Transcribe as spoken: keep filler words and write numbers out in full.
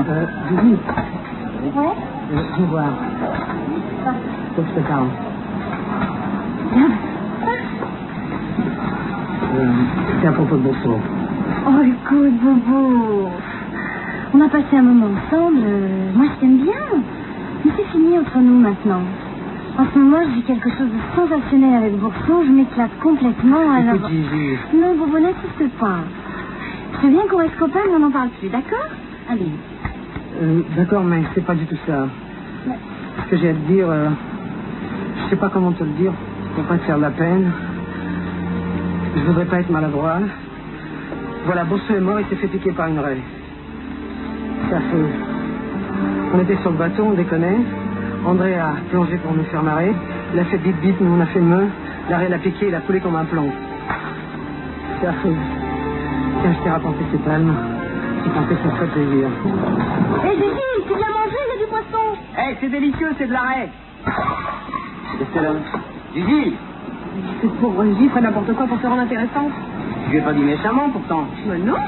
Euh, Julie. Ouais. Euh, viens voir. Ah. Faut que je te parle. Euh, c'est à propos de Bosso. Oh, écoute, Bobo. On a passé un moment ensemble. euh, Moi, je t'aime bien. Mais c'est fini entre nous maintenant. En ce moment, je vis quelque chose de sensationnel avec Bourson. Je m'éclate complètement. Alors... Écoute, Gigi. Non, Bobo, n'insiste pas. Je veux bien qu'on reste copains, mais on n'en parle plus, d'accord? Allez. Euh, D'accord, mais c'est pas du tout ça. Ouais. Ce que j'ai à te dire, euh, je sais pas comment te le dire pour pas te faire de la peine. Je voudrais pas être maladroit. Voilà, Bosso est mort, il s'est fait piquer par une raie. C'est affreux. On était sur le bateau, on déconnait. André a plongé pour nous faire marrer. Il a fait bip bip, nous on a fait meu. La raie l'a piqué, il a coulé comme un plomb. C'est affreux. Tiens, je t'ai rapporté ces palmes. Tu pensais que ça ferait plaisir. Hé, Gigi, tu viens manger, il y a du poisson. Hé, hey, c'est délicieux, c'est de la raie. Qu'est-ce que là? Gigi, C'est pauvre Gigi, ferait n'importe quoi pour se rendre intéressante. je lui ai pas dit méchamment pourtant. Mais non.